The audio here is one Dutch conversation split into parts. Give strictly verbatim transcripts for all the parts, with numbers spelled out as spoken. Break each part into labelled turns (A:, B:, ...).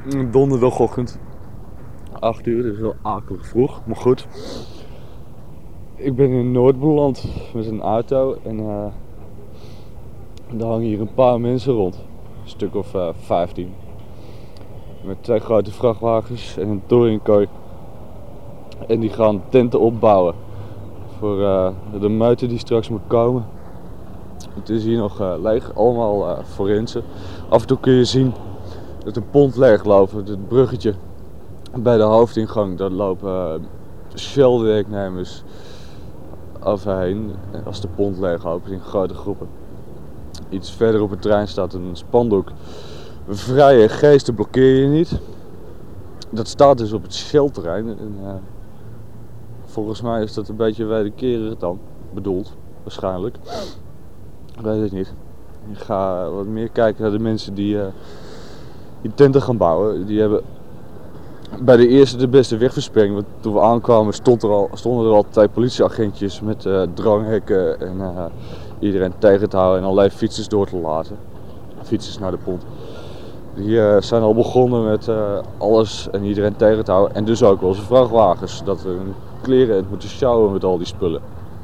A: Donderdagochtend, acht uur, dus wel akelig vroeg, maar goed. Ik ben in Noord beland met een auto en uh, er hangen hier een paar mensen rond. Een stuk of uh, vijftien. Met twee grote vrachtwagens en een touringkooi. En die gaan tenten opbouwen voor uh, de meute die straks moet komen. Het is hier nog uh, leeg, allemaal uh, forensen. Af en toe kun je zien dat de pont leeg loopt, het bruggetje bij de hoofdingang. Daar lopen uh, Shell-werknemers overheen als de pont leeg loopt in grote groepen. Iets verder op het trein staat een spandoek. Vrije geesten blokkeer je niet. Dat staat dus op het Shell-terrein. En, uh, volgens mij is dat een beetje wederkerig dan bedoeld, waarschijnlijk. Ik weet het niet. Ik ga wat meer kijken naar de mensen die, uh, die tenten gaan bouwen. Die hebben bij de eerste de beste wegversperring. Want toen we aankwamen stond er al, stonden er al twee politieagentjes met uh, dranghekken en uh, iedereen tegen te houden en allerlei fietsers door te laten. Fietsers naar de pont. Die uh, zijn al begonnen met uh, alles en iedereen tegen te houden. En dus ook wel zijn vrachtwagens. Dat we hun kleren en moeten sjouwen met al die spullen.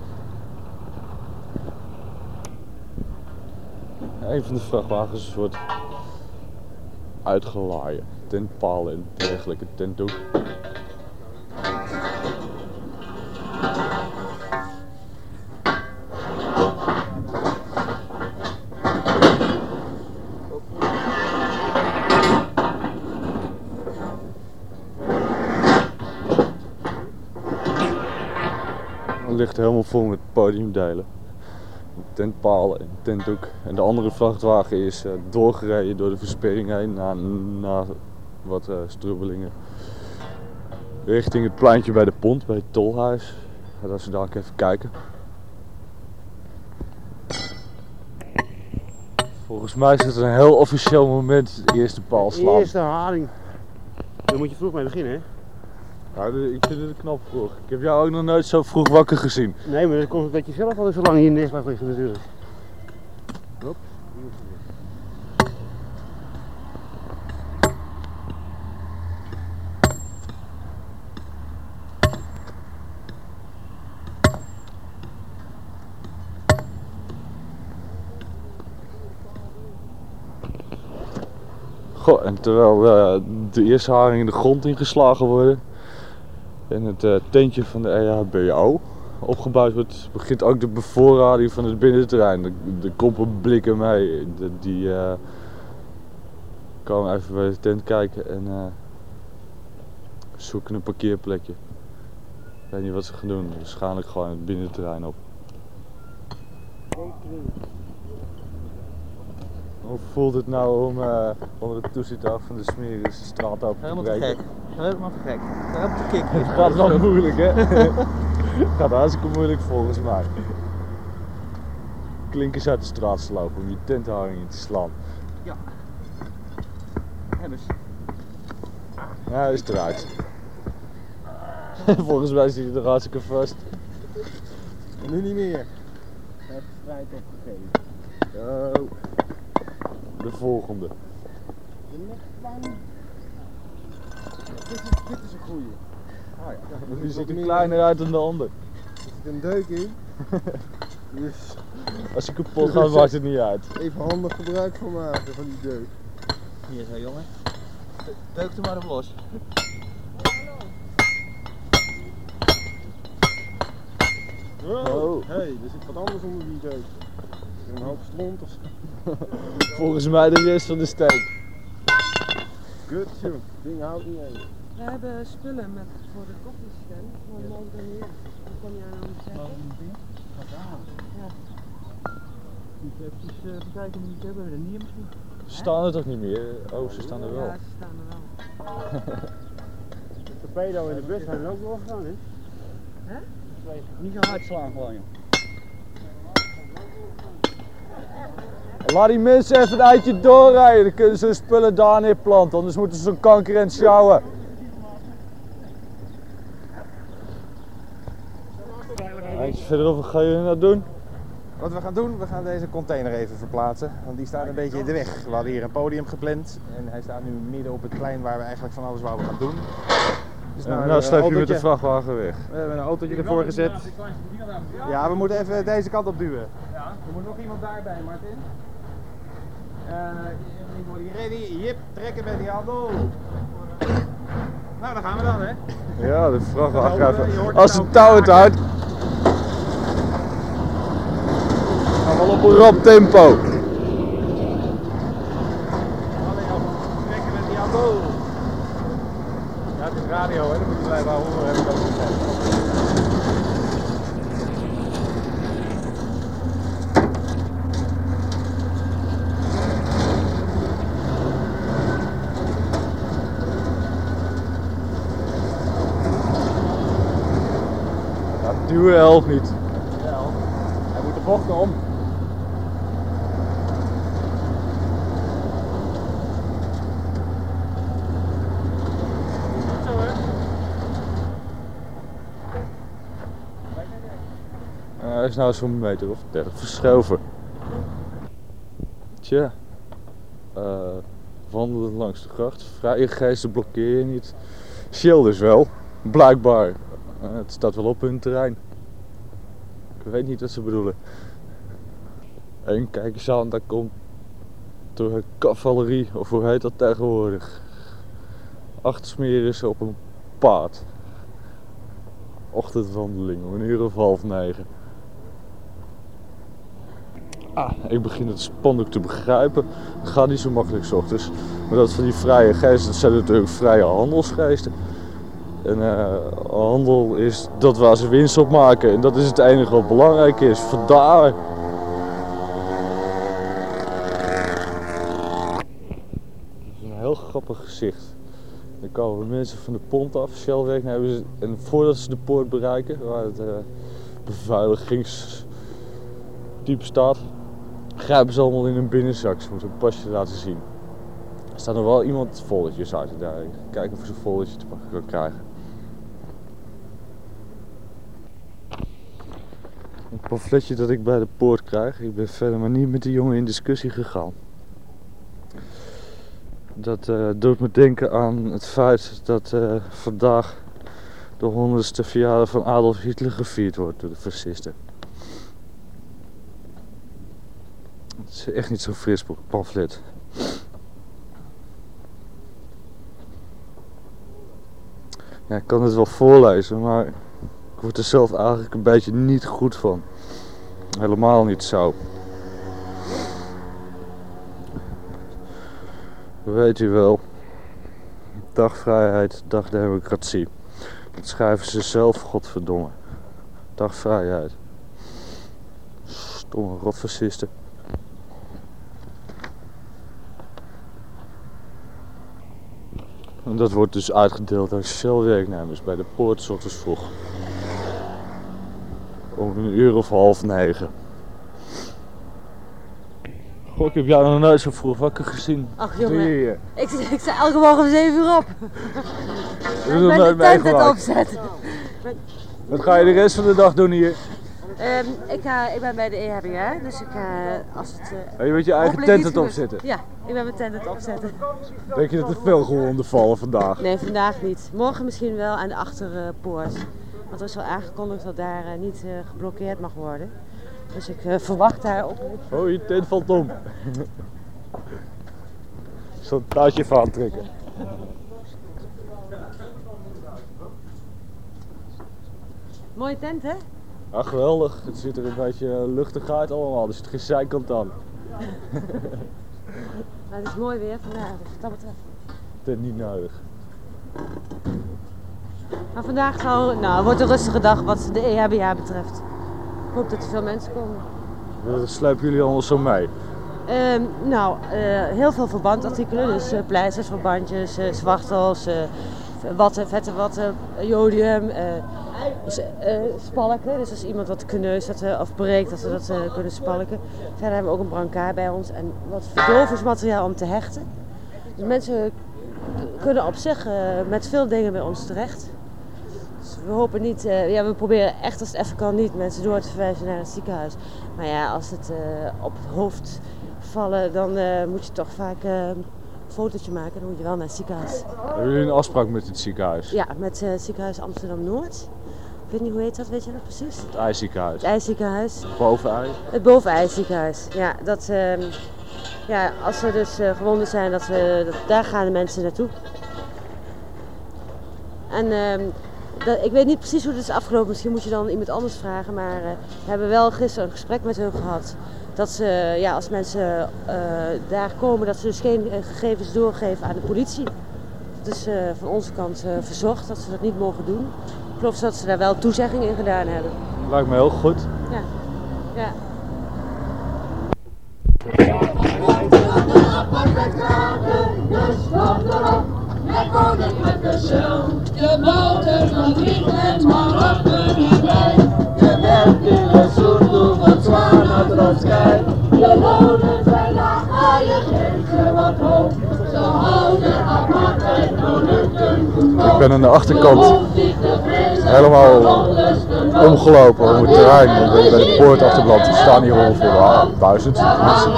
A: Een van de vrachtwagens wordt uitgelaaien. Tentpalen en dergelijke tentdoek. Het ligt helemaal vol met podiumdelen. Tentpalen en tentdoek. En de andere vrachtwagen is uh, doorgereden door de versperring heen na, na wat uh, strubbelingen. Richting het pleintje bij de pont, bij het tolhuis. Laten we daar ook even kijken. Volgens mij is het een heel officieel moment, de eerste paal slaan.
B: De eerste haring. Daar moet je vroeg mee beginnen, hè?
A: Ja, ik vind het knap vroeg. Ik heb jou ook nog nooit zo vroeg wakker gezien.
B: Nee, maar dat komt omdat je zelf al zo lang hier in de nest blijft liggen natuurlijk. Hop.
A: Goh, en terwijl uh, de eerste haringen de grond ingeslagen worden en het uh, tentje van de E H B O opgebouwd wordt, begint ook de bevoorrading van het binnenterrein. De, de koppen blikken mee, de, die uh, komen even bij de tent kijken en uh, zoeken een parkeerplekje. Ik weet niet wat ze gaan doen, waarschijnlijk gewoon het binnenterrein op. Hoe voelt het nou om uh, onder het toezicht van de smerische straat open te
C: Helemaal te
A: breken?
C: gek. Helemaal te gek. Daar heb ik de kick.
A: Het gaat wel moeilijk, hè? Het gaat hartstikke moeilijk volgens mij. Klinkers uit de straat slopen om je tentharing in te slaan.
C: Ja. Hemmers.
A: Ja, hij is eruit. Volgens mij zit hij er hartstikke vast.
B: Nu niet meer. Hij heeft de strijd opgegeven.
A: Yo. De volgende.
B: De nekpang. Dit is, dit is een goeie.
A: Ah, ja. Die ziet er kleiner uit dan de ander.
B: Er zit een deuk in. Dus
A: als hij kapot gaat, maakt het niet uit.
B: even handig gebruik van maken van die deuk.
C: Hier zo jongen. Deuk er maar op los.
B: Oh, hé, hey, er zit wat anders onder die deuk. Een hoop stront of zo.
A: Volgens mij de rest van de steek.
B: Kut joh, ding houdt niet eens.
D: We hebben spullen met, voor de koffiestand, maar we mogen er niet in. Dat kon je aan ons zeggen. Ja.
C: Moet je even uh, bekijken wie het hebben, we er niet in misschien.
A: Ze staan er toch niet meer? Oh, ze staan er wel.
D: Ja, ze staan er wel.
B: De torpedo in de bus zijn er ook doorgegaan, hè?
D: Hè?
C: Niet zo hard slaan gewoon joh.
A: Laat die mensen even een eitje doorrijden, dan kunnen ze hun spullen daar neerplanten, anders moeten ze zo'n kanker en sjouwen. Eindje verderop, wat ga je nou doen?
B: Wat we gaan doen, we gaan deze container even verplaatsen, want die staat een beetje in de weg. We hadden hier een podium gepland en hij staat nu midden op het plein waar we eigenlijk van alles wouden gaan doen. Dus
A: nou, nou sleep je met de vrachtwagen weg.
B: We hebben een autootje ervoor gezet. Ja, we moeten even deze kant op duwen. Er moet nog iemand daarbij, Martin. Uh, Are you ready? Jip, trekken met die handel. Nou, daar gaan we dan, hè?
A: Ja, de vrachtwagen even. Als de touw het houdt. Gaan we wel op een rap tempo.
B: Allee, op. Trekken met die handel. Ja, het is radio, hè? Dan moet je blijven horen, heb ik ook gezegd.
A: Duwen helpt niet.
B: Ja, hij moet de bocht om. Zo hè?
A: Uh, hij is nou zo'n meter of dertig verschoven. Tja. Uh, wandelen langs de gracht. Vrije geesten blokkeer je niet. Shell dus wel. Blijkbaar. Uh, het staat wel op hun terrein. Ik weet niet wat ze bedoelen. En kijk eens aan, daar komt de cavalerie, of hoe heet dat tegenwoordig. Acht smeren ze op een paard. Ochtendwandeling om een uur of half negen. Ah, ik begin het spandoek te begrijpen. Het gaat niet zo makkelijk 's ochtends. Maar dat van die vrije geesten, dat zijn natuurlijk vrije handelsgeesten. En uh, handel is dat waar ze winst op maken. En dat is het enige wat belangrijk is. Vandaar. Het is een heel grappig gezicht. Dan komen mensen van de pont af, Shellweg, hebben ze, en voordat ze de poort bereiken, waar het uh, beveiligingstype staat, grijpen ze allemaal in hun binnenzak. Ze moeten een pasje laten zien. Er staat nog wel iemand volletjes uit te daar. Kijken of ze een volletje te pakken kan krijgen. Een pamfletje dat ik bij de poort krijg. Ik ben verder maar niet met die jongen in discussie gegaan. Dat uh, doet me denken aan het feit dat uh, vandaag de honderdste verjaardag van Adolf Hitler gevierd wordt door de fascisten. Het is echt niet zo'n fris pamflet. Ja, ik kan het wel voorlezen, maar ik word er zelf eigenlijk een beetje niet goed van. Helemaal niet zo. Weet u wel. Dag vrijheid, dag democratie. Dat schrijven ze zelf, godverdomme. Dag vrijheid. Stomme rotfascisten. En dat wordt dus uitgedeeld aan Shell-werknemers bij de poort 's ochtends vroeg. Om een uur of half negen. Goh, ik heb jou nog nooit zo vroeg wakker gezien.
D: Ach jongen, ik, ik sta elke morgen om zeven uur op.
A: Ik
D: ben de tent aan het opzetten.
A: Wat ga je de rest van de dag doen hier?
D: Um, ik, ga, ik ben bij de E H B A, dus ik ga als het... Uh,
A: je bent je eigen tent aan het opzetten?
D: Ja, ik ben mijn tent aan het opzetten.
A: Denk je dat er veel gewonden vallen vandaag?
D: Nee, vandaag niet. Morgen misschien wel aan de achterpoort. Want er is wel aangekondigd dat daar uh, niet uh, geblokkeerd mag worden. Dus ik uh, verwacht daar op.
A: Oh, je tent valt om. Ik zal een touwtje even aantrekken.
D: Mooie tent, hè?
A: Ja, geweldig. Het ziet er een beetje luchtig uit allemaal. Er zit geen zijkant aan.
D: Maar het is mooi weer vandaag, dus wat dat betreft.
A: Tent niet nodig.
D: Maar vandaag zal, nou, wordt een rustige dag wat de E H B A betreft. Ik hoop dat er veel mensen komen.
A: Dat slepen jullie allemaal zo mee?
D: Uh, nou, uh, heel veel verbandartikelen, dus uh, pleisters, verbandjes, uh, zwachtels, uh, watten, vette watten, jodium, uh, dus, uh, spalken. Dus als iemand wat kneust dat, uh, of breekt, dat we dat uh, kunnen spalken. Verder hebben we ook een brancard bij ons en wat verdovingsmateriaal om te hechten. Dus mensen kunnen op zich uh, met veel dingen bij ons terecht. Dus we hopen niet, uh, ja, we proberen echt als het even kan niet mensen door te verwijzen naar het ziekenhuis. Maar ja, als het uh, op het hoofd vallen, dan uh, moet je toch vaak uh, een fotootje maken. Dan moet je wel naar het ziekenhuis.
A: Hebben jullie een afspraak met het ziekenhuis?
D: Ja, met uh, het ziekenhuis Amsterdam-Noord. Ik weet niet hoe heet dat, weet je dat precies?
A: Het IJsziekenhuis.
D: Het IJsziekenhuis.
A: Boven IJ?
D: Het boven IJsziekenhuis. Ja, dat, uh, ja, als er dus uh, gewonden zijn, dat we, dat, daar gaan de mensen naartoe. En uh, dat, ik weet niet precies hoe het is afgelopen, misschien moet je dan iemand anders vragen, maar uh, we hebben wel gisteren een gesprek met hun gehad. Dat ze, ja, als mensen uh, daar komen, dat ze dus geen uh, gegevens doorgeven aan de politie. Dat is uh, van onze kant uh, verzocht, dat ze dat niet mogen doen. Ik geloof dat ze daar wel toezegging in gedaan hebben.
A: Lijkt me heel goed.
D: Ja. Ja.
E: Je boter van Griekenland, Marokko en wij. Je bent in Lesotho, Botswana, Transkei. Je wonen zijn laag, maar je geeft ze wat hoop. Ze houden apartheid producten goedkoop.
A: Ik ben aan de achterkant helemaal omgelopen om het terrein. Ik ben bij de poort achterblad. Er staan hier ongeveer ah, duizend mensen.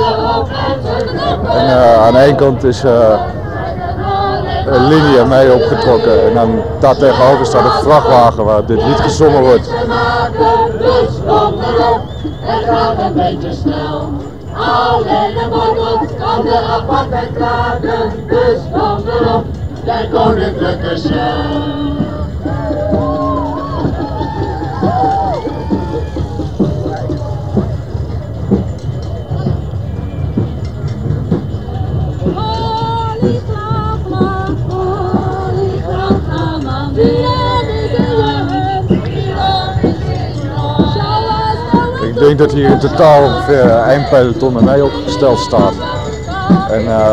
A: En uh, aan de ene kant is uh, een linie mee opgetrokken en dan daar tegenover staat een vrachtwagen waar dit lied gezongen wordt.
E: Dus kom erop, het gaat een beetje snel. Alleen de morgen kan de apartheid kraken. Dus kom erop, jij koninklijke Shell.
A: Ik denk dat hier in totaal ongeveer één peloton met mij opgesteld staat. En uh,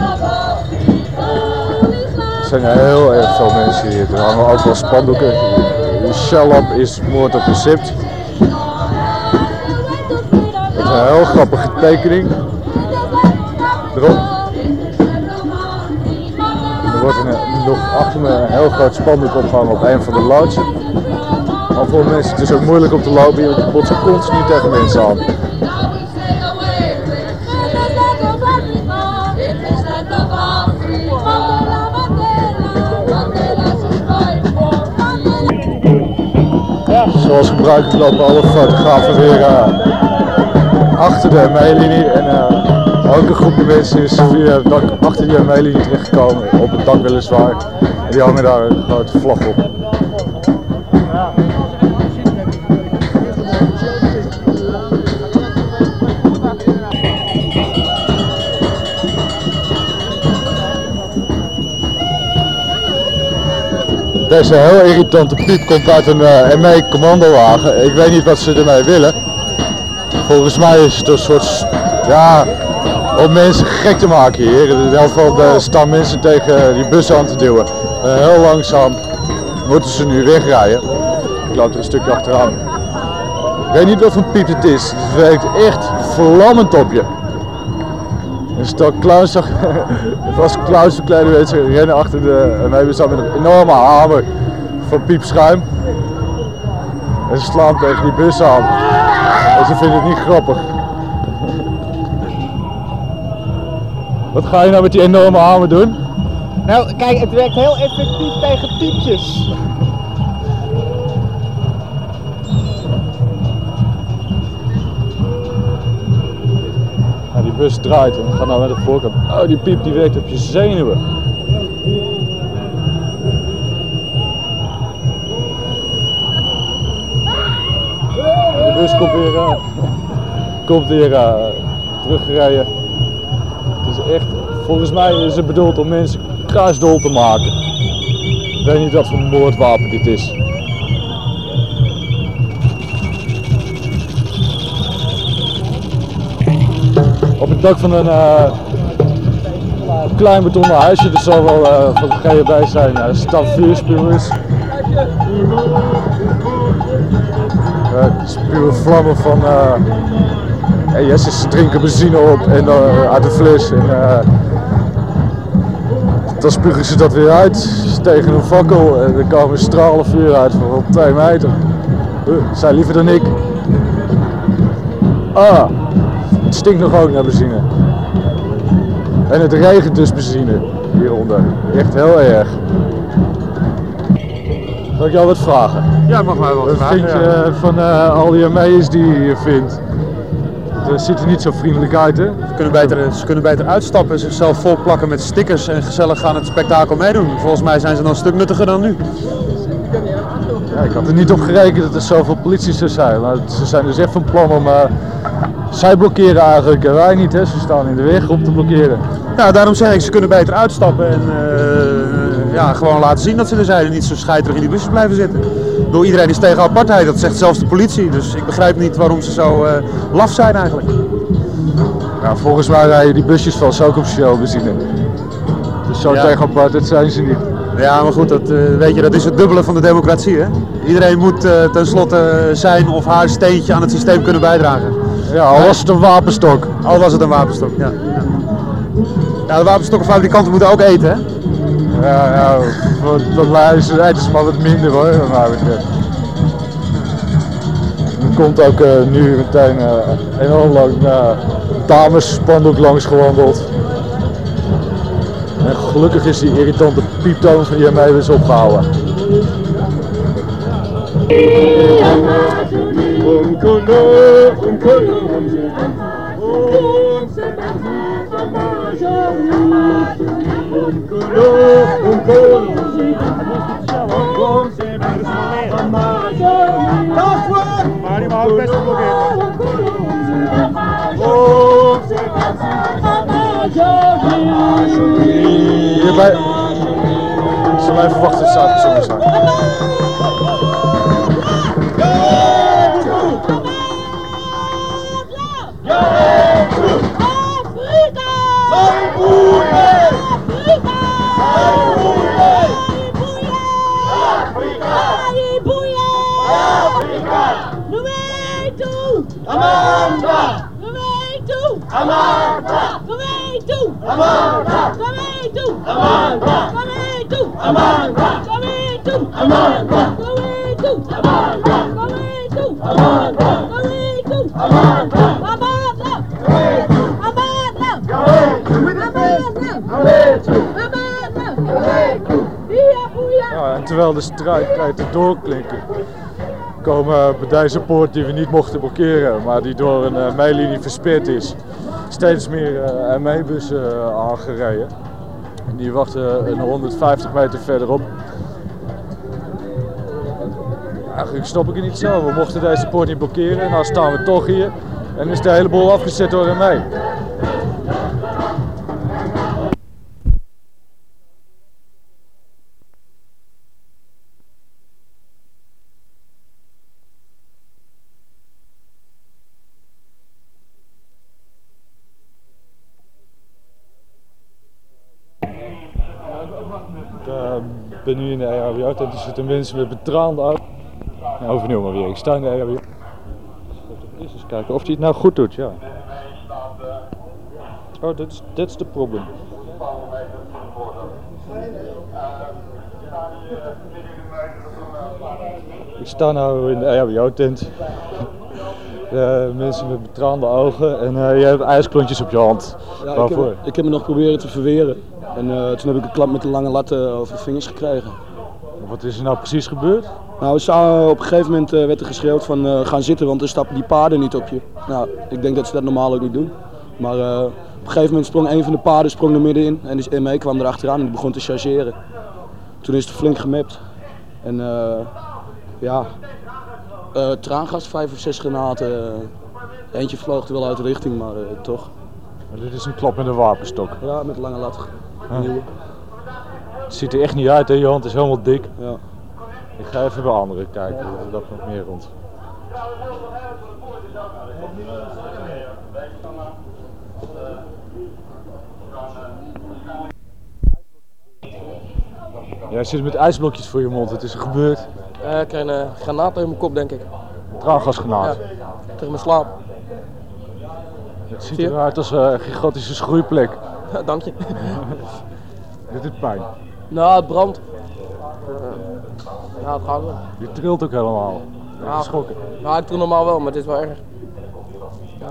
A: er zijn heel erg veel mensen hier. Er hangen ook wel spandoeken. Shell Up is moord op de Sipt. Het is een heel grappige tekening. Erop. Er wordt een, nog achter me een heel groot spandoek opgehangen op een van de loodsen. Maar voor mensen het is ook moeilijk om te lopen hier, want je botst continu tegen mensen aan. Zoals gebruikelijk lopen alle fotografen weer uh, achter de M E-linie en uh, ook een groepje mensen is via het dak achter die M E-linie terechtgekomen, op het dak weliswaar. En die hangen daar een grote vlag op. Deze heel irritante piep komt uit een uh, M E-commandowagen. Ik weet niet wat ze ermee willen. Volgens mij is het een soort, ja, om mensen gek te maken hier. In elk geval uh, staan mensen tegen die bus aan te duwen. Uh, heel langzaam moeten ze nu wegrijden. Ik loop er een stukje achteraan. Ik weet niet wat voor piep het is. Het werkt echt vlammend op je. En stel clowns zag, als clowns verkleden mensen rennen achter de M E-bus met een enorme hamer van piepschuim. En ze slaan tegen die bus aan. En ze vinden het niet grappig. Wat ga je nou met die enorme hamer doen?
C: Nou, kijk, het werkt heel effectief tegen piepjes.
A: Ja, die bus draait en we gaan nou naar de voorkant. Oh, die piep die werkt op je zenuwen. De bus komt weer, uh, komt weer uh, teruggereden. Het is echt, volgens mij is het bedoeld om mensen kruisdol te maken. Ik weet niet wat voor moordwapen dit is. Op het dak van een uh, klein betonnen huisje, er zal wel uh, van de G H B zijn, uh, staan vuurspuwers. Uh, spuwen vlammen van, uh, hey, yes, ze drinken benzine op en, uh, uit de fles. En, uh, dan spugen ze dat weer uit tegen een fakkel en er komen stralen vuur uit van rond twee meter. Uh, zij liever dan ik. Ah, het stinkt nog ook naar benzine. En het regent dus benzine hieronder. Echt heel erg. Zal ik jou wat vragen?
B: Ja, mag mij wel
A: Wat
B: vragen.
A: vind je
B: Ja.
A: van uh, al die M E's die je hier vindt? Het ziet er niet zo vriendelijk uit, hè?
F: Ze kunnen beter, ze kunnen beter uitstappen, zichzelf volplakken met stickers en gezellig gaan het spektakel meedoen. Volgens mij zijn ze dan een stuk nuttiger dan nu.
A: Ja, ik had er niet op gerekend dat er zoveel politie zou zijn. Maar ze zijn dus echt van plan om... Uh, zij blokkeren eigenlijk en wij niet, hè? Ze staan in de weg om te blokkeren.
F: Ja, daarom zeg ik, ze kunnen beter uitstappen en uh, ja, gewoon laten zien dat ze er zijn en niet zo scheiterig in die busjes blijven zitten. Door iedereen is tegen apartheid, dat zegt zelfs de politie. Dus ik begrijp niet waarom ze zo uh, laf zijn eigenlijk.
A: Nou, volgens mij rijden die busjes vast ook op Shell-benzine. Dus zo
F: Ja.
A: tegen apartheid zijn ze niet.
F: Ja, maar goed, dat, uh, weet je, dat is het dubbele van de democratie, hè? Iedereen moet uh, tenslotte zijn of haar steentje aan het systeem kunnen bijdragen.
A: Ja, al was het een wapenstok.
F: Al was het een wapenstok, ja. Ja, ja de wapenstokkenfabrikanten moeten ook eten, hè?
A: Ja, ja, dan lijden ze eten ze maar wat minder hoor, wat mij betreft. Er komt ook uh, nu meteen uh, enorm lang uh, damesspandoek langs gewandeld. En gelukkig is die irritante pieptoon van die M E weer eens opgehouden.
B: Maar die mag ook best geblokkeerd
A: Hierbij. Ik zal even wachten, het staat gezongen zijn.
E: Amanda! Geweten! Amanda! Geweten! Amanda! Geweten! Amanda! Geweten! Amanda! Geweten! Amanda! Geweten! Amanda! Geweten! Amanda! Geweten! Amanda! Amanda! Geweten! Amanda! Geweten! Amanda! Geweten! Via Boeia!
A: Ja, en terwijl de strijdkrijten doorklinken, komen bij deze poort die we niet mochten blokkeren, maar die door een uh, meilinie versperd is, steeds meer uh, M E-bussen uh, aangereden. En die wachten een honderdvijftig meter verderop. Eigenlijk snap ik het niet zo. We mochten deze poort niet blokkeren, nou staan we toch hier en is de hele boel afgezet door M E. Ik ben nu in de E H B O-tent, er zitten mensen met betraande auto. Ja, overnieuw maar weer, ik sta in de E H B O. Eerst eens kijken of hij het nou goed doet, ja. Oh, that's, that's the problem. Ik sta nu in de E H B O-tent. Uh, mensen met betraande ogen en uh, je hebt ijsklontjes op je hand.
G: Ja,
A: Waarvoor?
G: ik, heb, ik heb me nog proberen te verweren en uh, toen heb ik een klap met een lange lat uh, over de vingers gekregen.
A: Wat is er nou precies gebeurd?
G: Nou, zo, op een gegeven moment uh, werd er geschreeuwd van uh, gaan zitten, want er stappen die paarden niet op je. Nou, ik denk dat ze dat normaal ook niet doen. Maar uh, op een gegeven moment sprong een van de paarden sprong er middenin en de M E kwam erachteraan en die begon te chargeren. Toen is het flink gemapt. En uh, ja, uh, traangas, vijf of zes granaten. Uh, eentje vloog er wel uit de richting, maar uh, toch.
A: Maar dit is een klap met een wapenstok.
G: Ja, met een lange lat.
A: Ah.
G: Nieuwe.
A: Het ziet er echt niet uit, hè? Je hand is helemaal dik.
G: Ja.
A: Ik ga even bij anderen kijken, er loopt nog meer rond. Jij zit met ijsblokjes voor je mond, wat is er gebeurd?
H: Uh, ik kreeg een granaat in mijn kop, denk ik.
A: Traangasgranaat.
H: Ja, tegen mijn slaap.
A: Het ziet eruit als een gigantische schroeiplek.
H: Dank je.
F: Dit doet pijn.
H: Nou, het brandt. Uh, ja, het gaat wel.
F: Je trilt ook helemaal.
H: Ja,
F: schokken.
H: Ja, ik doe normaal wel, maar dit is wel erg. Ja.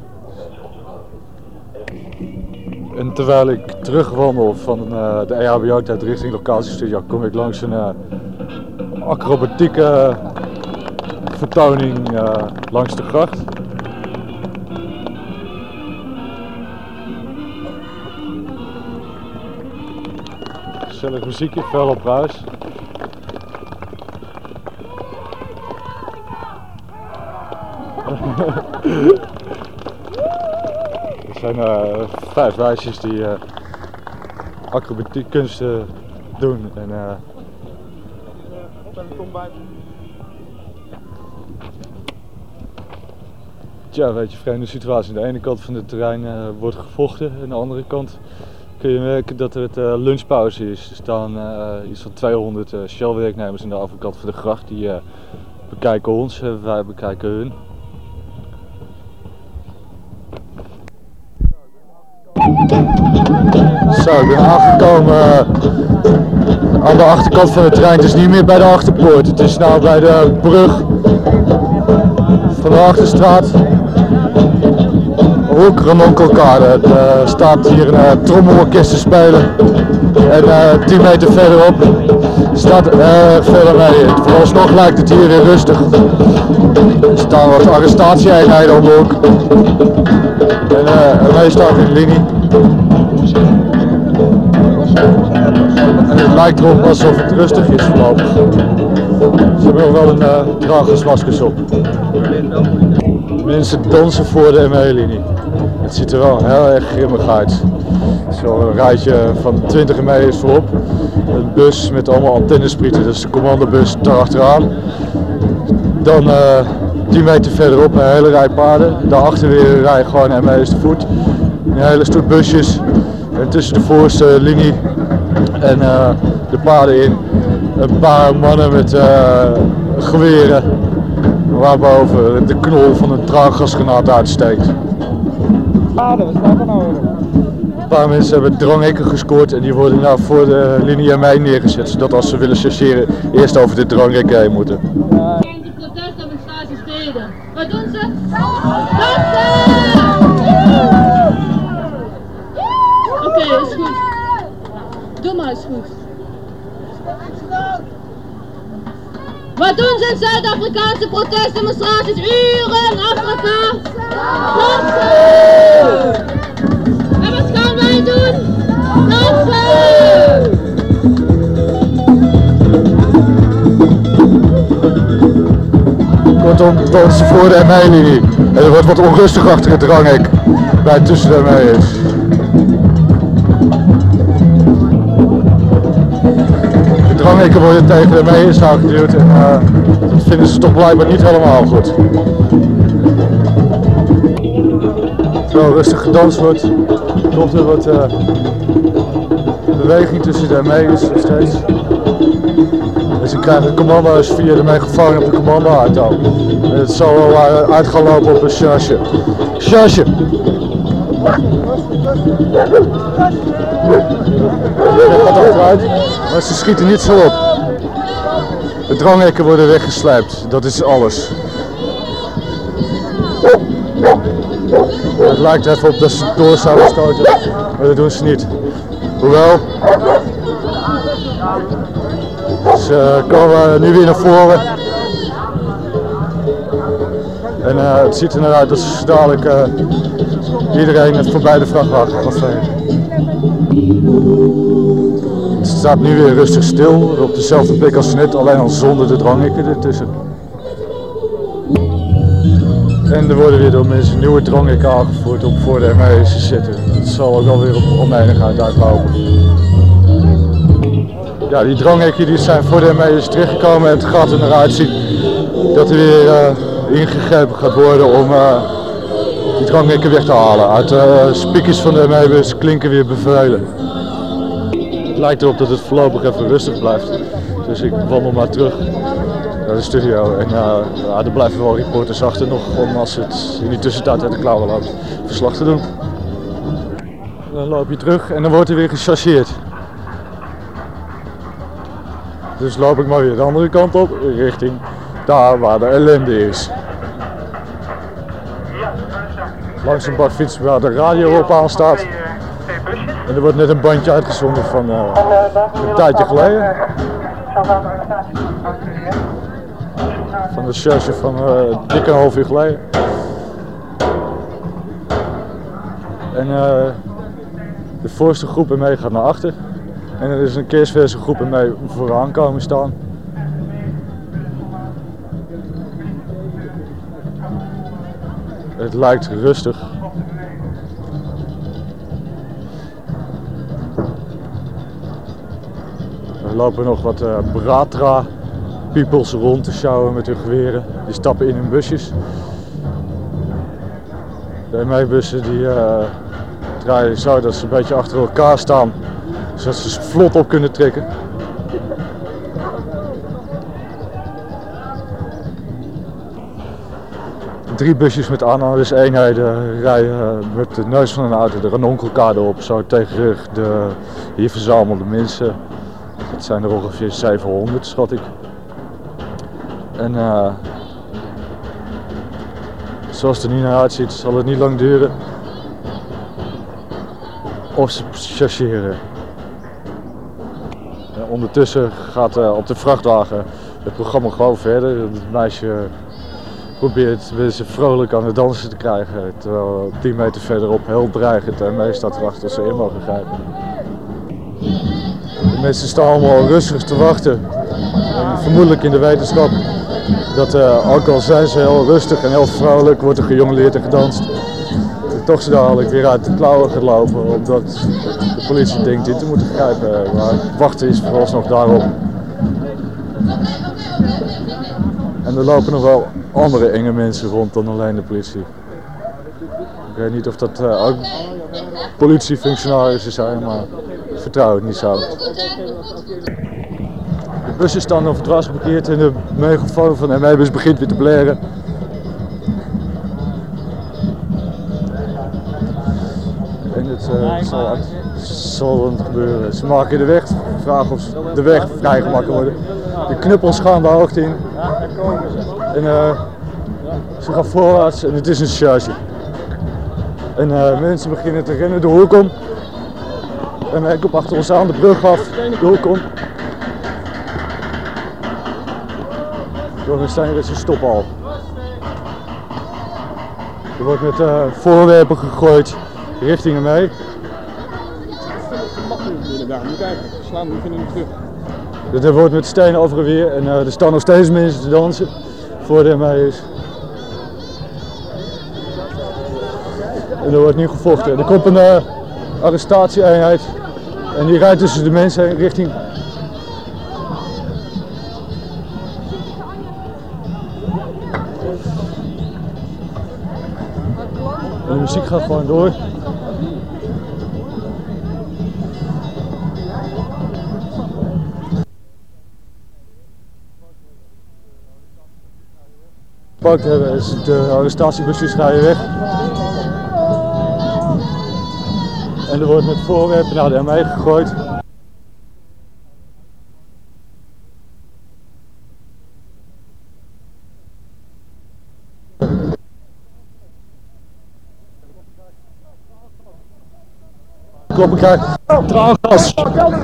A: En terwijl ik terugwandel van uh, de E H B O-tijd richting locatiestudio, kom ik langs een uh, acrobatieke vertoning uh, langs de gracht. Gezellig muziekje, fel op ruis. Er zijn uh, vijf meisjes die uh, acrobatiek kunsten doen en uh, tja, weet je, vreemde situatie. Aan de ene kant van het terrein uh, wordt gevochten en aan de andere kant kun je merken dat er het uh, lunchpauze is. Er staan uh, iets van tweehonderd uh, Shell-werknemers aan de overkant van de gracht die uh, bekijken ons en wij bekijken hun. Zo, ik ben aangekomen uh, aan de achterkant van het terrein. Het is niet meer bij de achterpoort, het is nou bij de brug van de Achterstraat. Hoek Ranonkelkade. Het uh, staat hier een uh, trommelorkest te spelen. En uh, tien meter verderop staat erg veel mee. Vooralsnog lijkt het hier weer rustig. Er staan wat arrestatieeenheden om de hoek. En uh, ermee staat in linie. En het lijkt erop alsof het rustig is voorlopig. Ze hebben nog wel een uh, draaggasmaskers op. Mensen dansen voor de M E-linie. Het ziet er wel heel erg grimmig uit. Zo'n rijtje van twintig M E'ers voorop. Een bus met allemaal antennesprieten, dat is de commandobus daarachteraan. Dan uh, tien meter verderop een hele rij paarden. Daarachter weer een rij gewoon M E'ers te voet. Een hele stoet busjes. En tussen de voorste linie en uh, de paarden in een paar mannen met uh, geweren. Waarboven de knol van een traangasgranaat uitsteekt.
B: Paarden, wat staat er nou weer?
A: Een paar mensen hebben dranghekken gescoord en die worden nou voor de linie M E neergezet, zodat als ze willen chargeren eerst over de dranghekken heen moeten.
E: De protestdemonstraties tegen. Wat doen ze? Dansen! Oké, okay, is goed. Doe maar, is goed. Wat doen ze in Zuid-Afrikaanse protestdemonstraties uren achter elkaar? Dansen! En wat gaan wij doen? Dansen!
A: Kortom, dansen voor de M E-linie. En er wordt wat onrustig achter het dranghek bij tussen de M E'ers. De dranghekken worden tegen de M E'ers aangeduwd en uh, dat vinden ze toch blijkbaar niet helemaal goed. Terwijl rustig gedanst wordt, komt er wat uh, beweging tussen de M E'ers nog steeds. En ze krijgen commando's via de megafoon op de commando-auto. En het zal wel uh, uit gaan lopen op een charge. Charge! Dat gaat achteruit, maar ze schieten niet zo op. De dranghekken worden weggeslijpt, dat is alles. Het lijkt even op dat ze door zouden stoten, maar dat doen ze niet. Hoewel, ze komen nu weer naar voren. En uh, het ziet er naar uit dat ze dadelijk uh, iedereen voorbij de vrachtwagen gaan vegen. Het staat nu weer rustig stil, op dezelfde plek als net, alleen al zonder de dranghekken ertussen. En er worden weer door mensen nieuwe dranghekken aangevoerd om voor de M E'ers te zitten. Het zal ook wel weer op oneenigheid uitlopen. Ja, die dranghekken die zijn voor de M E'ers terechtgekomen en het gaat er naar uitzien dat er weer uh, ingegrepen gaat worden om uh, die dranghekken weg te halen. Uit de uh, speakers van de M E-bus klinken weer bevelen. Het lijkt erop dat het voorlopig even rustig blijft, dus ik wandel maar terug naar de studio. En uh, ja, er blijven wel reporters achter nog om als het in die tussentijd uit de klauwen loopt verslag te doen. Dan loop je terug en dan wordt er weer gechargeerd. Dus loop ik maar weer de andere kant op, richting daar waar de ellende is. Langs een bakfiets waar de radio op aan staat. En er wordt net een bandje uitgezonden van uh, een tijdje geleden. Van de charge van uh, dik een half uur geleden. En uh, de voorste groep ermee gaat naar achter. En er is een keersverse groep ermee vooraan komen staan. Het lijkt rustig. Er lopen nog wat uh, Bratra-peoples rond te sjouwen met hun geweren. Die stappen in hun busjes. De M E-bussen die uh, draaien zo dat ze een beetje achter elkaar staan. Zodat ze vlot op kunnen trekken. Drie busjes met aanhouderseenheden rijden met de neus van een auto de ranonkelkade op, zo tegen de hier verzamelde mensen. Het zijn er ongeveer zevenhonderd, schat ik. En uh, zoals het er nu naar uitziet, zal het niet lang duren of ze chargeren. En ondertussen gaat uh, op de vrachtwagen het programma gewoon verder. Het meisje probeert mensen vrolijk aan het dansen te krijgen, terwijl tien meter verderop heel dreigend en mee staat te wachten tot ze in mogen grijpen. De mensen staan allemaal rustig te wachten, en vermoedelijk in de wetenschap dat uh, ook al zijn ze heel rustig en heel vrolijk, wordt er gejongleerd en gedanst, toch zo dadelijk weer uit de klauwen gaat lopen, omdat de politie denkt in te moeten grijpen, maar wachten is vooralsnog daarop. En er lopen nog wel andere enge mensen rond dan alleen de politie. Ik weet niet of dat uh, ook politiefunctionarissen zijn, maar ik vertrouw het niet zo. De bussen staan over het terras geparkeerd en de megafoon van de M E-bus begint weer te blaren. En het uh, zal, zal dan gebeuren. Ze maken de weg, vragen of de weg vrijgemaakt kan worden. De knuppels gaan de hoogte in. En uh, ze gaan voorwaarts en het is een charge. En uh, mensen beginnen te rennen de hoek om. En wij komen achter ons aan de brug af, de hoek om. Door een steenrijtje stoppen al. Er wordt met uh, voorwerpen gegooid richting hem mee.
C: Slaan die vinden niet terug.
A: Dus er wordt met stenen over en weer en uh, er staan nog steeds mensen te dansen voor de M E's. En er wordt nu gevochten. Er komt een uh, arrestatieeenheid en die rijdt tussen de mensen heen richting. En de muziek gaat gewoon door. Gepakt hebben is de arrestatiebusjes rijden weg. En er wordt met voorwerpen naar de M E gegooid. Kloppen krijgt traangas.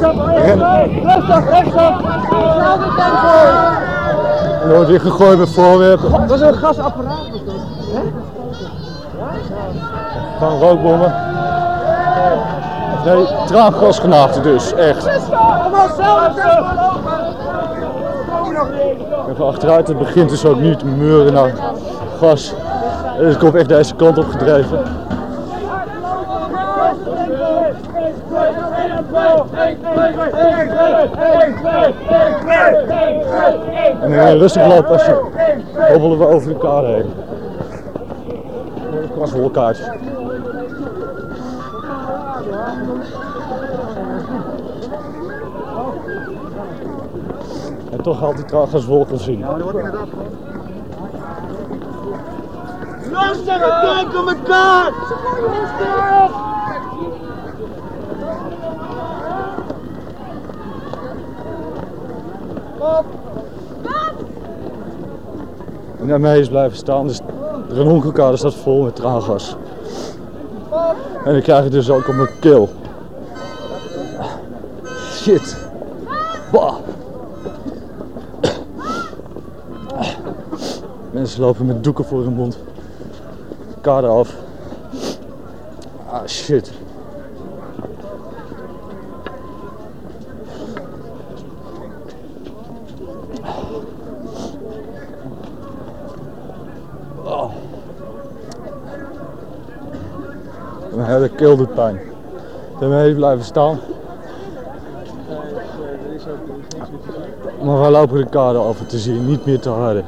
A: En er wordt weer gegooid met voorwerpen.
C: Dat is een gasapparaat.
A: Gaan rookbommen. Nee, traangasgranaten dus, echt. Even achteruit, het begint dus ook nu te meuren naar gas. En het komt echt deze kant op gedreven. En in een rustig looppasje hobbelen we over elkaar heen. Kraswolkaartjes. En toch haalt die traangaswolk ons zien. Ja, dat wordt inderdaad gewoon.
E: Rustig, kijk op elkaar!
A: de M E is blijven staan. Dus de randonkade staat vol met traangas. En ik krijg het dus ook op mijn keel. Shit. Bah. Mensen lopen met doeken voor hun mond. Kade af. Ah shit. Oh. Mijn hele keel doet pijn. Ik ben even blijven staan. Maar wij lopen de kade af en te zien, niet meer te harden.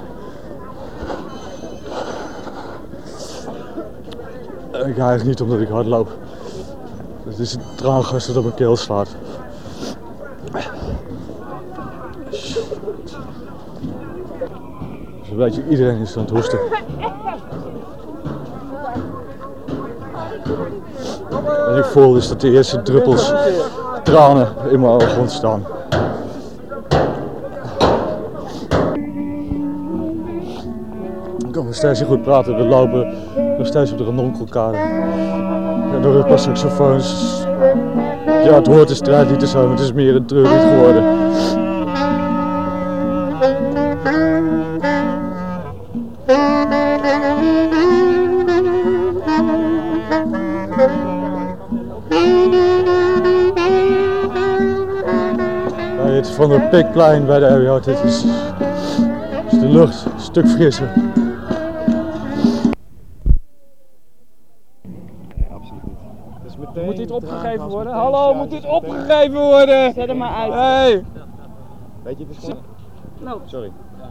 A: Ik hijg niet omdat ik hard loop. Het is een traangas dat op mijn keel slaat. Dus een beetje iedereen is aan het hoesten. En ik voel dus dat de eerste druppels tranen in mijn ogen ontstaan. Ik kan nog steeds niet goed praten, we lopen nog steeds op de ranonkelkade. En door een paar saxofoons. Ja, het hoort de strijd niet te zijn, maar het is meer een treurlied geworden. Bij het Van der Pikplein bij de R W H, dit is, is de lucht een stuk frisser.
H: Moet dit opgegeven worden? Hallo, moet dit opgegeven worden?
D: Zet hem maar uit.
H: Hey.
B: Weet je het
D: Nou.
B: Sorry.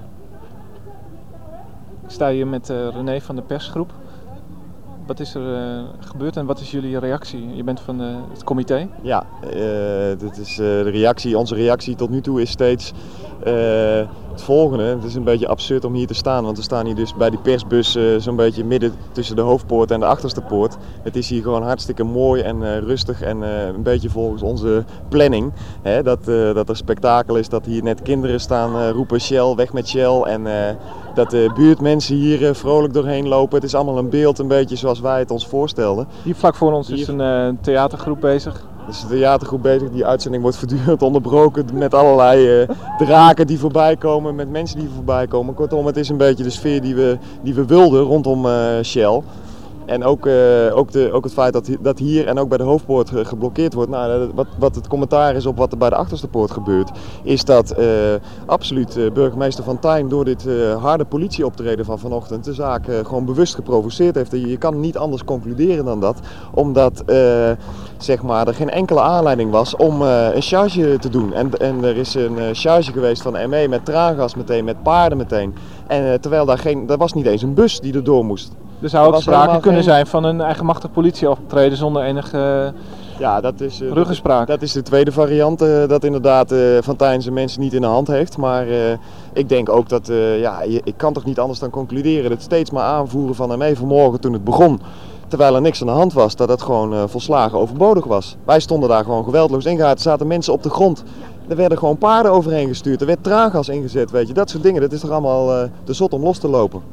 H: Ik sta hier met uh, René van de persgroep. Wat is er uh, gebeurd en wat is jullie reactie? Je bent van uh, het comité.
I: Ja, uh, dit is, uh, de reactie, onze reactie tot nu toe is steeds uh, het volgende. Het is een beetje absurd om hier te staan, want we staan hier dus bij die persbus uh, zo'n beetje midden tussen de hoofdpoort en de achterste poort. Het is hier gewoon hartstikke mooi en uh, rustig en uh, een beetje volgens onze planning. Hè, dat, uh, dat er spektakel is, dat hier net kinderen staan uh, roepen Shell, weg met Shell. En uh, dat de buurtmensen hier uh, vrolijk doorheen lopen. Het is allemaal een beeld een beetje zoals wij het ons voorstelden.
H: Hier vlak voor ons is
I: Hier.
H: een uh, theatergroep bezig.
I: Er is een theatergroep bezig, die uitzending wordt voortdurend onderbroken met allerlei uh, draken die voorbij komen, met mensen die voorbij komen. Kortom, het is een beetje de sfeer die we, die we wilden rondom uh, Shell. En ook, uh, ook, de, ook het feit dat, dat hier en ook bij de hoofdpoort ge geblokkeerd wordt. Nou, wat, wat het commentaar is op wat er bij de achterste poort gebeurt, is dat uh, absoluut uh, burgemeester Van Tijn door dit uh, harde politieoptreden van vanochtend de zaak uh, gewoon bewust geprovoceerd heeft. Je kan niet anders concluderen dan dat, omdat uh, zeg maar, er geen enkele aanleiding was om uh, een charge te doen. En, en er is een uh, charge geweest van de M E met traangas meteen, met paarden meteen. En uh, terwijl daar geen, er was niet eens een bus die erdoor moest.
H: Er zou ook
I: was
H: sprake
I: helemaal
H: kunnen
I: geen-
H: zijn van een eigenmachtig politieoptreden zonder enige
I: Ja, dat is, uh,
H: ruggenspraak.
I: Dat is de tweede variant, uh, dat inderdaad uh, Van Tijn zijn mensen niet in de hand heeft. Maar uh, ik denk ook dat, uh, ja, je, ik kan toch niet anders dan concluderen. Het steeds maar aanvoeren van hem even vanmorgen toen het begon, terwijl er niks aan de hand was, dat het gewoon uh, volslagen overbodig was. Wij stonden daar gewoon geweldloos ingehaald. Er zaten mensen op de grond. Er werden gewoon paarden overheen gestuurd. Er werd traangas ingezet, weet je. Dat soort dingen, dat is toch allemaal uh, te zot om los te lopen.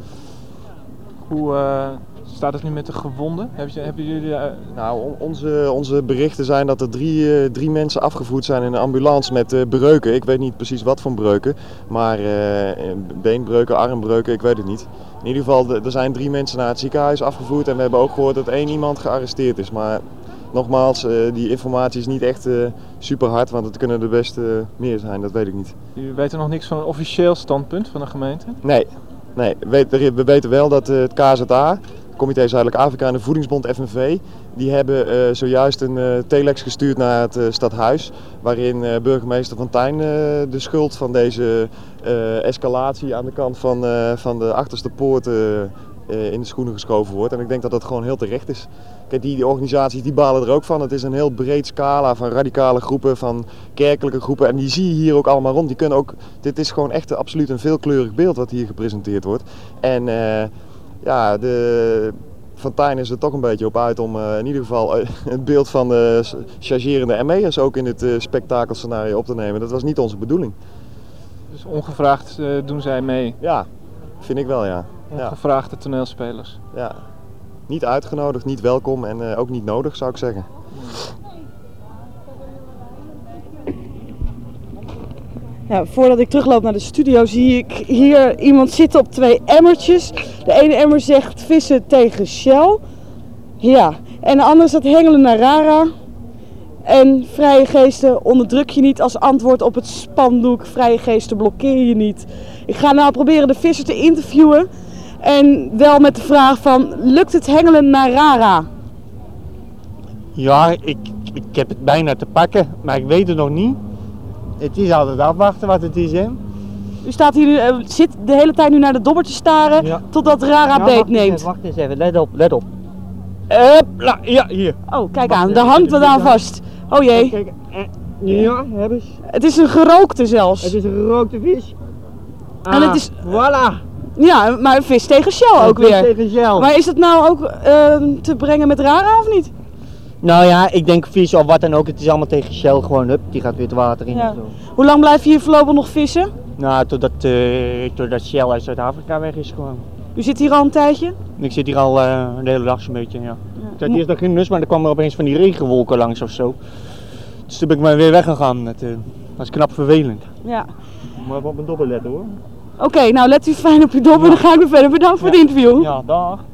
H: Hoe uh, staat het nu met de gewonden? Heb je, hebben jullie... Uh,
I: Nou, on- onze, onze berichten zijn dat er drie, uh, drie mensen afgevoerd zijn in een ambulance met uh, breuken. Ik weet niet precies wat voor breuken, maar uh, beenbreuken, armbreuken, ik weet het niet. In ieder geval, d- er zijn drie mensen naar het ziekenhuis afgevoerd en we hebben ook gehoord dat één iemand gearresteerd is. Maar nogmaals, uh, die informatie is niet echt uh, super hard, want het kunnen er best uh, meer zijn, dat weet ik niet.
H: jullie weten nog niks van een officieel standpunt van de gemeente?
I: Nee, nee. We, weten, we weten wel dat uh, het K Z A, Comité Zuidelijk Afrika en de Voedingsbond F N V, die hebben uh, zojuist een uh, telex gestuurd naar het uh, stadhuis, waarin uh, burgemeester Van Tijn uh, de schuld van deze uh, escalatie aan de kant van, uh, van de achterste poort uh, uh, in de schoenen geschoven wordt. En ik denk dat dat gewoon heel terecht is. Kijk, die, die organisaties die balen er ook van. Het is een heel breed scala van radicale groepen, van kerkelijke groepen. En die zie je hier ook allemaal rond. Die kunnen ook, dit is gewoon echt absoluut een veelkleurig beeld wat hier gepresenteerd wordt. En uh, ja, de Van Tijn is er toch een beetje op uit om uh, in ieder geval uh, het beeld van de chargerende M E'ers ook in het uh, spektakelscenario op te nemen. Dat was niet onze bedoeling.
H: Dus ongevraagd uh, doen zij mee?
I: Ja, Vind ik wel, ja. ja.
H: Gevraagde toneelspelers.
I: Ja. Niet uitgenodigd, niet welkom en uh, ook niet nodig, zou ik zeggen.
J: Ja, voordat ik terugloop naar de studio zie ik hier iemand zitten op twee emmertjes. De ene emmer zegt vissen tegen Shell. Ja, en de andere zegt hengelen naar Rara. En vrije geesten onderdruk je niet als antwoord op het spandoek. Vrije geesten blokkeer je niet. Ik ga nou proberen de visser te interviewen. En wel met de vraag van, lukt het hengelen naar Rara?
K: Ja, ik, ik heb het bijna te pakken, maar ik weet het nog niet. Het is altijd afwachten wat het is, hè.
J: U staat hier, uh, zit de hele tijd nu naar de dobber te staren, ja. Totdat Rara
K: ja,
J: beet
K: wacht
J: neemt.
K: Eens, wacht eens even, let op, let op. Hopla, ja, hier.
J: Oh, kijk
K: wacht
J: aan,
K: even,
J: daar hangt wat aan vast. Oh jee.
K: Kijk, eh, ja, hebben ze.
J: Het is een gerookte zelfs.
K: Het is een gerookte vis. Ah,
J: en het is...
K: Voilà.
J: Ja, maar een vis tegen Shell ook
K: vis
J: weer.
K: Tegen Shell.
J: Maar is dat nou ook uh, te brengen met Rara of niet?
K: Nou ja, ik denk vis of wat dan ook, het is allemaal tegen Shell gewoon, hup, die gaat weer het water in
J: ja.
K: en zo.
J: Hoe lang blijf je hier voorlopig nog vissen?
K: Nou, totdat, uh, totdat Shell uit Zuid-Afrika weg is gewoon.
J: U zit hier al een tijdje?
K: Ik zit hier al uh, de hele dag zo'n beetje, ja. ja. Ik had eerst nog geen lust, maar er kwam er opeens van die regenwolken langs of zo. Dus toen ben ik maar weer weggegaan, dat uh, was knap vervelend.
J: Ja.
K: Maar even op mijn dobber letten hoor.
J: Oké, okay, nou let u fijn op uw dobber, ja. Dan ga ik weer verder. Bedankt ja. voor het interview.
K: Ja, dag.